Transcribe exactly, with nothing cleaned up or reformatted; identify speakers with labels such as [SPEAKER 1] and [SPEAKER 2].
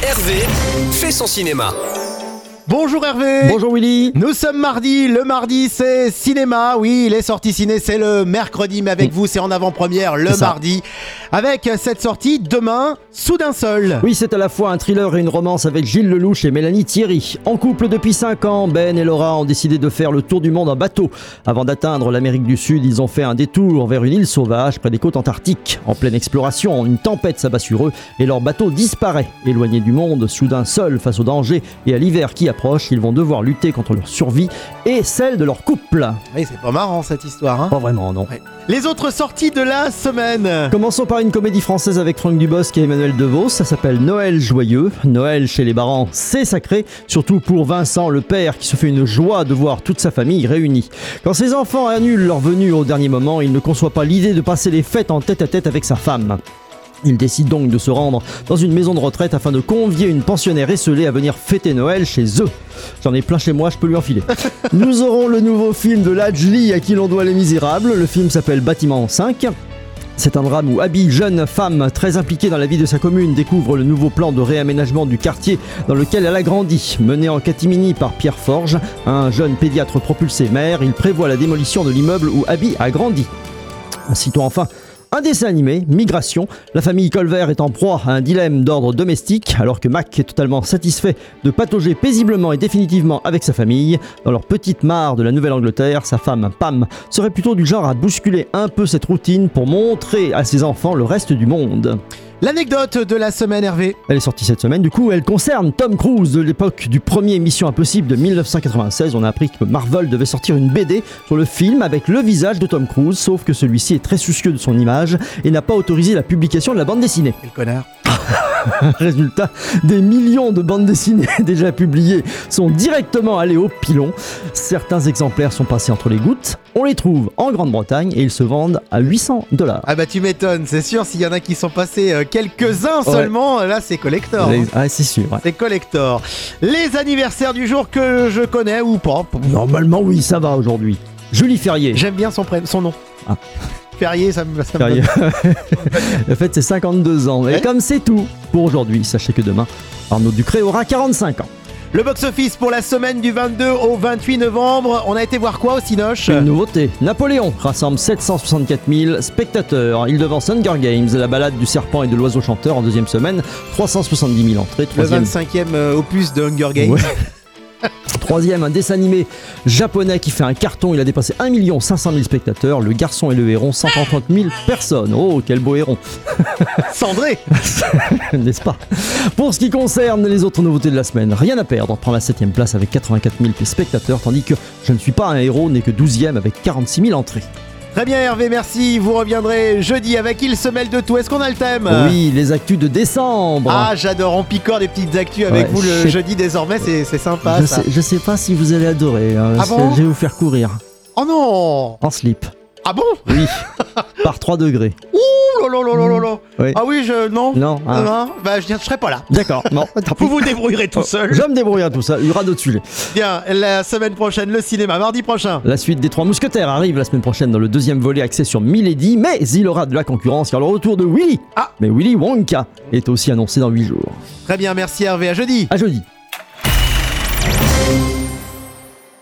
[SPEAKER 1] Hervé fait son cinéma.
[SPEAKER 2] Bonjour Hervé.
[SPEAKER 3] Bonjour Willy.
[SPEAKER 2] Nous sommes mardi, le mardi c'est cinéma, oui les sorties ciné c'est le mercredi mais avec mmh. vous c'est en avant-première le mardi avec cette sortie demain, Soudain seul.
[SPEAKER 3] Oui c'est à la fois un thriller et une romance avec Gilles Lelouch et Mélanie Thierry. En couple depuis cinq ans, Ben et Laura ont décidé de faire le tour du monde en bateau. Avant d'atteindre l'Amérique du Sud, ils ont fait un détour vers une île sauvage près des côtes antarctiques. En pleine exploration, une tempête s'abat sur eux et leur bateau disparaît. Éloignés du monde, soudain seuls face au danger et à l'hiver qui approche, ils vont devoir lutter contre leur survie et celle de leur couple.
[SPEAKER 2] Oui, c'est pas marrant cette histoire, hein.
[SPEAKER 3] Pas vraiment, non.
[SPEAKER 2] Ouais. Les autres sorties de la semaine.
[SPEAKER 3] Commençons par une comédie française avec Franck Dubosc et Emmanuel Devos. Ça s'appelle Noël joyeux. Noël chez les Barans, c'est sacré, surtout pour Vincent, le père, qui se fait une joie de voir toute sa famille réunie. Quand ses enfants annulent leur venue au dernier moment, il ne conçoit pas l'idée de passer les fêtes en tête-à-tête avec sa femme. Il décide donc de se rendre dans une maison de retraite afin de convier une pensionnaire esseulée à venir fêter Noël chez eux. J'en ai plein chez moi, je peux lui enfiler. Nous aurons le nouveau film de Lajli à qui l'on doit Les Misérables. Le film s'appelle Bâtiment cinq. C'est un drame où Abby, jeune femme très impliquée dans la vie de sa commune, découvre le nouveau plan de réaménagement du quartier dans lequel elle a grandi. Mené en catimini par Pierre Forge, un jeune pédiatre propulsé maire, il prévoit la démolition de l'immeuble où Abby a grandi. Citons enfin un dessin animé, Migration. La famille Colvert est en proie à un dilemme d'ordre domestique, alors que Mac est totalement satisfait de patauger paisiblement et définitivement avec sa famille. Dans leur petite mare de la Nouvelle-Angleterre, sa femme Pam serait plutôt du genre à bousculer un peu cette routine pour montrer à ses enfants le reste du monde.
[SPEAKER 2] L'anecdote de la semaine, Hervé.
[SPEAKER 3] Elle est sortie cette semaine, du coup elle concerne Tom Cruise de l'époque du premier Mission Impossible de dix-neuf cent quatre-vingt-seize. On a appris que Marvel devait sortir une B D sur le film avec le visage de Tom Cruise, sauf que celui-ci est très soucieux de son image et n'a pas autorisé la publication de la bande dessinée.
[SPEAKER 2] Quel connard.
[SPEAKER 3] Résultat, des millions de bandes dessinées déjà publiées sont directement allées au pilon. Certains exemplaires sont passés entre les gouttes. On les trouve en Grande-Bretagne et ils se vendent à huit cents dollars.
[SPEAKER 2] Ah bah tu m'étonnes, c'est sûr, s'il y en a qui sont passés euh, quelques-uns seulement, ouais. Là c'est collector.
[SPEAKER 3] Les...
[SPEAKER 2] Hein.
[SPEAKER 3] Ah c'est sûr. Ouais.
[SPEAKER 2] C'est collector. Les anniversaires du jour que je connais ou pas.
[SPEAKER 3] Normalement oui, ça va aujourd'hui. Julie Ferrier.
[SPEAKER 2] J'aime bien son, prénom, son nom. Ah. Ferrier, ça me, ça
[SPEAKER 3] Ferrier.
[SPEAKER 2] me donne...
[SPEAKER 3] Le fait, c'est cinquante-deux ans. Et ouais. Comme c'est tout pour aujourd'hui, sachez que demain, Arnaud Ducré aura quarante-cinq ans.
[SPEAKER 2] Le box-office pour la semaine du vingt-deux au vingt-huit novembre. On a été voir quoi au Cinoche ?
[SPEAKER 3] Une nouveauté. Napoléon rassemble sept cent soixante-quatre mille spectateurs. Il devance Hunger Games, la balade du serpent et de l'oiseau chanteur en deuxième semaine. trois cent soixante-dix mille entrées.
[SPEAKER 2] Troisième... Le vingt-cinquième opus de Hunger Games. Ouais.
[SPEAKER 3] Troisième, un dessin animé japonais qui fait un carton. Il a dépassé un million cinq cent mille spectateurs. Le garçon et le héron, cent trente mille personnes. Oh, quel beau héron.
[SPEAKER 2] Cendré.
[SPEAKER 3] N'est-ce pas ? Pour ce qui concerne les autres nouveautés de la semaine, Rien à perdre prend la septième place avec quatre-vingt-quatre mille spectateurs, tandis que Je ne suis pas un héros n'est que douzième avec quarante-six mille entrées.
[SPEAKER 2] Très bien Hervé, merci. Vous reviendrez jeudi avec Il se mêle de tout. Est-ce qu'on a le thème ?
[SPEAKER 3] Oui, les actus de décembre.
[SPEAKER 2] Ah, j'adore, on picore des petites actus avec ouais, vous le sais... jeudi désormais, c'est, c'est sympa
[SPEAKER 3] je
[SPEAKER 2] ça.
[SPEAKER 3] Sais, je sais pas si vous allez adorer, hein,
[SPEAKER 2] ah bon ?
[SPEAKER 3] Je vais vous faire courir.
[SPEAKER 2] Oh non !
[SPEAKER 3] En slip.
[SPEAKER 2] Ah bon ?
[SPEAKER 3] Oui, par trois degrés.
[SPEAKER 2] Ouh là là là là là.
[SPEAKER 3] Oui.
[SPEAKER 2] Ah oui, je... Non.
[SPEAKER 3] Non. Ah.
[SPEAKER 2] non bah je ne serai pas là.
[SPEAKER 3] D'accord, non.
[SPEAKER 2] Vous vous débrouillerez tout seul.
[SPEAKER 3] Je me débrouillerai tout seul, il y aura d'autres sujets.
[SPEAKER 2] Bien, la semaine prochaine, le cinéma, mardi prochain.
[SPEAKER 3] La suite des Trois Mousquetaires arrive la semaine prochaine dans le deuxième volet axé sur Milady, mais il aura de la concurrence car le retour de Willy.
[SPEAKER 2] Ah.
[SPEAKER 3] Mais Willy Wonka est aussi annoncé dans huit jours.
[SPEAKER 2] Très bien, merci Hervé, à jeudi.
[SPEAKER 3] À jeudi.